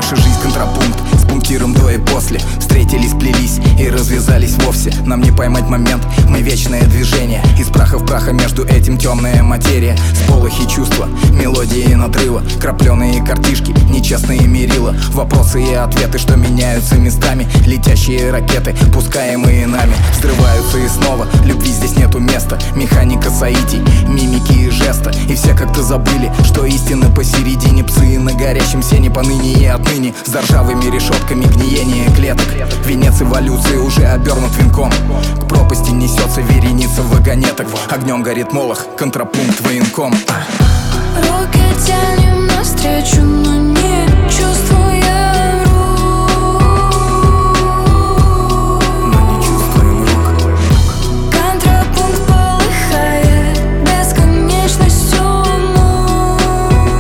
наша жизнь контрапункт с пунктиром до и после. Встретились, плелись и развязались вовсе. Нам не поймать момент, мы вечное движение. Из праха в праха между этим темная материя. Сполохи чувства, мелодии надрыва, крапленые картишки, нечестные мерила. Вопросы и ответы, что меняются местами. Летящие ракеты, пускаемые нами, взрываются и снова. Любви здесь нету места, механика соитий, мимики и жеста. И все как-то забыли, что истина посередине. Псы на горящем сене поныне и отныне. За ржавыми решетками гниение клеток. Венец эволюции уже обернут венком. К пропасти несется вереница вагонеток. Огнем горит молох, контрапункт военком. Руки тянем навстречу, но не чувствуем рук. Контрапункт полыхает бесконечностью мук.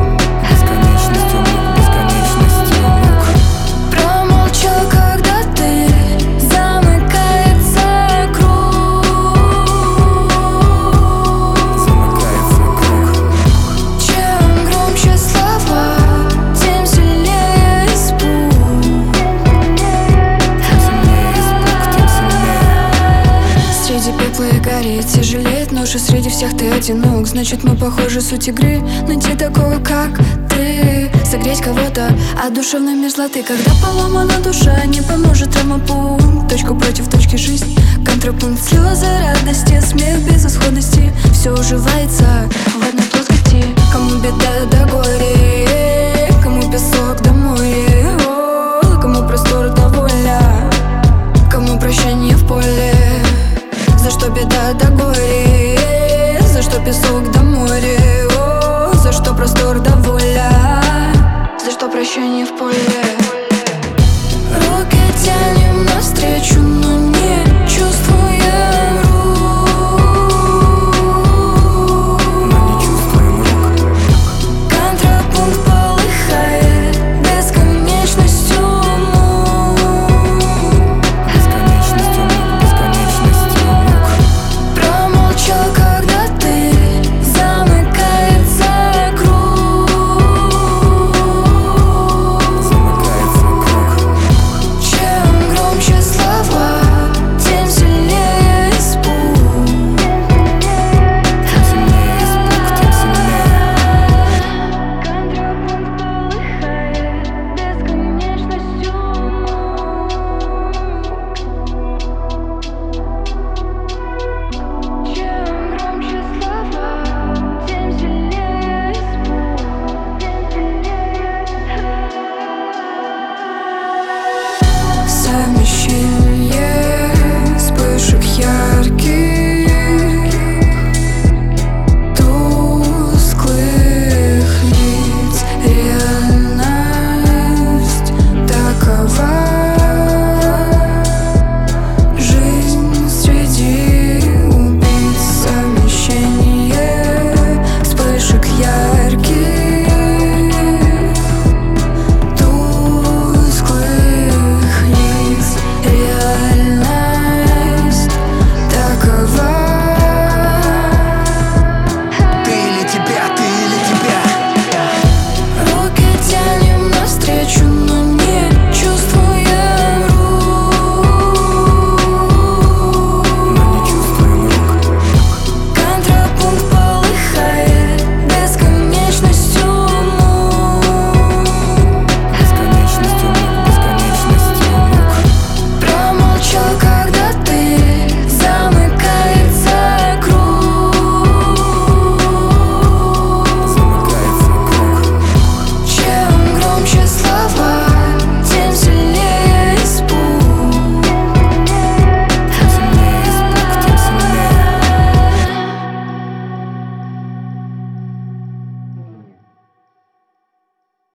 Бесконечностью мук. Промолчал, когда ты замыкается круг. Замыкается круг. Чем громче слова, тем сильнее испуг. Тем сильнее испуг, тем сильнее. Среди пепла и гореть тяжелеет ноша. Среди всех ты одинок, значит мы похожи. Суть игры найти такого, как ты. Согреть кого-то от душевной мерзлоты. Когда поломана душа, не поможет травмопункт. Точку против точки жизнь, контрапункт. Слезы радости, смех безысходности. Все уживается в одной плоскости. Кому беда да горе, кому песок да море, кому простор да воля, кому прощание в поле. За что беда да горе, за что песок да море, за что простор да воля, за что прощание в поле.